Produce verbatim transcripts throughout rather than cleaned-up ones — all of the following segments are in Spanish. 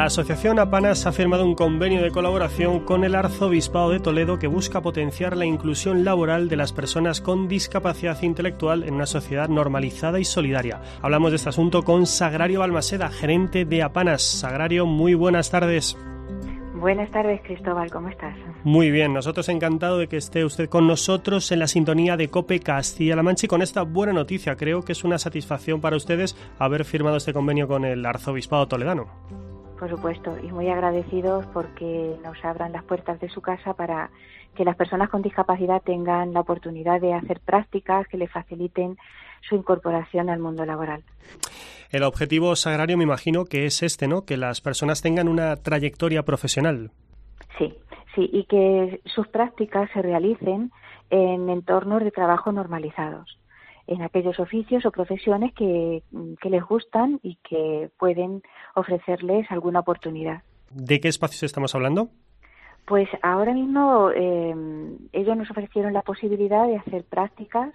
La Asociación Apanas ha firmado un convenio de colaboración con el Arzobispado de Toledo que busca potenciar la inclusión laboral de las personas con discapacidad intelectual en una sociedad normalizada y solidaria. Hablamos de este asunto con Sagrario Balmaseda, gerente de Apanas. Sagrario, muy buenas tardes. Buenas tardes, Cristóbal, ¿cómo estás? Muy bien, nosotros encantados de que esté usted con nosotros en la sintonía de COPE Castilla-La Mancha y con esta buena noticia. Creo que es una satisfacción para ustedes haber firmado este convenio con el Arzobispado toledano. Por supuesto, y muy agradecidos porque nos abran las puertas de su casa para que las personas con discapacidad tengan la oportunidad de hacer prácticas que les faciliten su incorporación al mundo laboral. El objetivo, Sagrario, me imagino que es este, ¿no? Que las personas tengan una trayectoria profesional. Sí, sí, y que sus prácticas se realicen en entornos de trabajo normalizados, en aquellos oficios o profesiones que, que les gustan y que pueden ofrecerles alguna oportunidad. ¿De qué espacios estamos hablando? Pues ahora mismo eh, ellos nos ofrecieron la posibilidad de hacer prácticas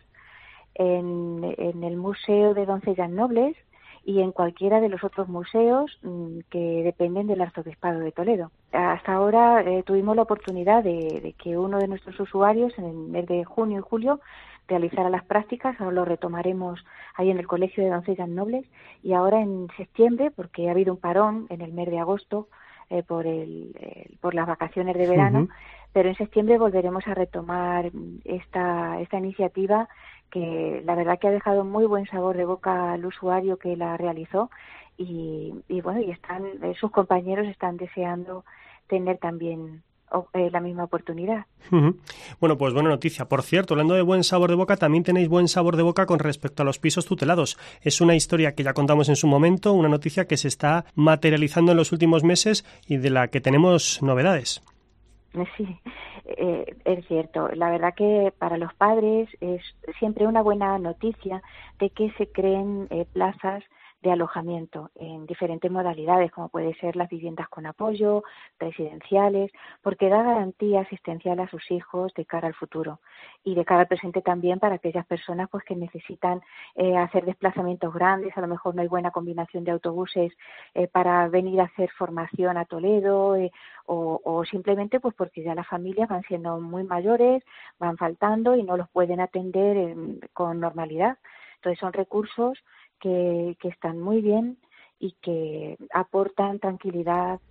en, en el Museo de Doncellas Nobles y en cualquiera de los otros museos mmm, que dependen del Arzobispado de Toledo. Hasta ahora eh, tuvimos la oportunidad de, de que uno de nuestros usuarios en el mes de junio y julio realizara las prácticas. Ahora lo retomaremos ahí en el Colegio de Doncellas Nobles, y ahora en septiembre, porque ha habido un parón en el mes de agosto eh, por el, el por las vacaciones de verano, uh-huh. pero en septiembre volveremos a retomar esta esta iniciativa que la verdad que ha dejado muy buen sabor de boca al usuario que la realizó y, y bueno, y están eh, sus compañeros están deseando tener también Eh, la misma oportunidad. Uh-huh. Bueno, pues buena noticia. Por cierto, hablando de buen sabor de boca, también tenéis buen sabor de boca con respecto a los pisos tutelados. Es una historia que ya contamos en su momento, una noticia que se está materializando en los últimos meses y de la que tenemos novedades. Sí, eh, es cierto. La verdad que para los padres es siempre una buena noticia de que se creen eh, plazas de alojamiento en diferentes modalidades, como puede ser las viviendas con apoyo, residenciales, porque da garantía asistencial a sus hijos de cara al futuro y de cara al presente también para aquellas personas pues que necesitan eh, hacer desplazamientos grandes. A lo mejor no hay buena combinación de autobuses eh, para venir a hacer formación a Toledo eh, o, o simplemente pues porque ya las familias van siendo muy mayores, van faltando y no los pueden atender eh, con normalidad. Entonces son recursos Que, que están muy bien y que aportan tranquilidad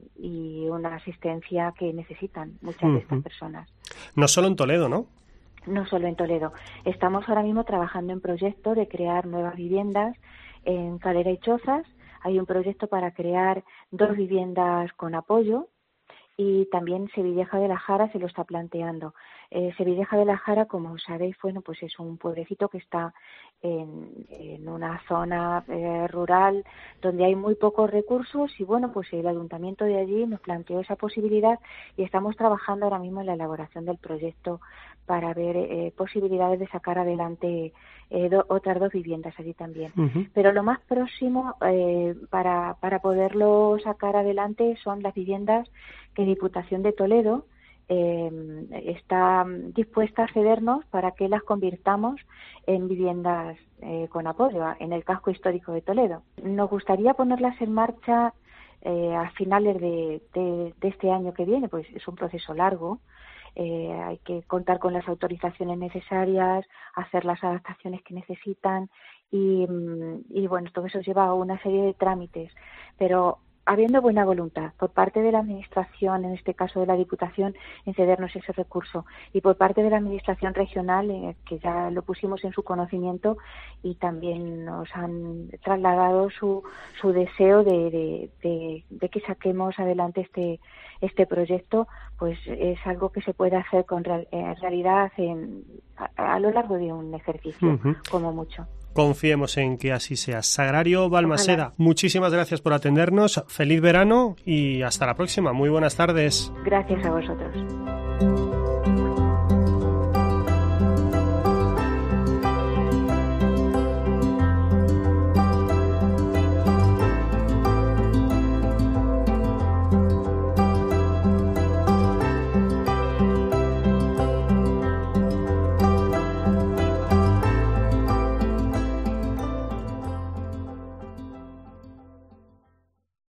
y una asistencia que necesitan muchas uh-huh. de estas personas. No solo en Toledo, ¿no? No solo en Toledo. Estamos ahora mismo trabajando en proyectos de crear nuevas viviendas en Calera y Chozas. Hay un proyecto para crear dos viviendas con apoyo. Y también Sevilleja de la Jara se lo está planteando. Eh, Sevilleja de la Jara, como sabéis, bueno, pues es un pueblecito que está en, en una zona eh, rural donde hay muy pocos recursos y, bueno, pues el ayuntamiento de allí nos planteó esa posibilidad y estamos trabajando ahora mismo en la elaboración del proyecto para ver eh, posibilidades de sacar adelante eh, do, otras dos viviendas allí también. Uh-huh. Pero lo más próximo eh, para, para poderlo sacar adelante son las viviendas que Diputación de Toledo eh, está dispuesta a cedernos para que las convirtamos en viviendas eh, con apoyo en el casco histórico de Toledo. Nos gustaría ponerlas en marcha eh, a finales de, de, de este año que viene, pues es un proceso largo. Eh, hay que contar con las autorizaciones necesarias, hacer las adaptaciones que necesitan y, y bueno, todo eso lleva a una serie de trámites, pero habiendo buena voluntad por parte de la Administración, en este caso de la Diputación, en cedernos ese recurso, y por parte de la Administración regional, eh, que ya lo pusimos en su conocimiento y también nos han trasladado su, su deseo de, de, de, de que saquemos adelante este, este proyecto, pues es algo que se puede hacer con real, en realidad en, a, a lo largo de un ejercicio, uh-huh. como mucho. Confiemos en que así sea. Sagrario Balmaseda, ojalá. Muchísimas gracias por atendernos, feliz verano y hasta la próxima. Muy buenas tardes. Gracias a vosotros.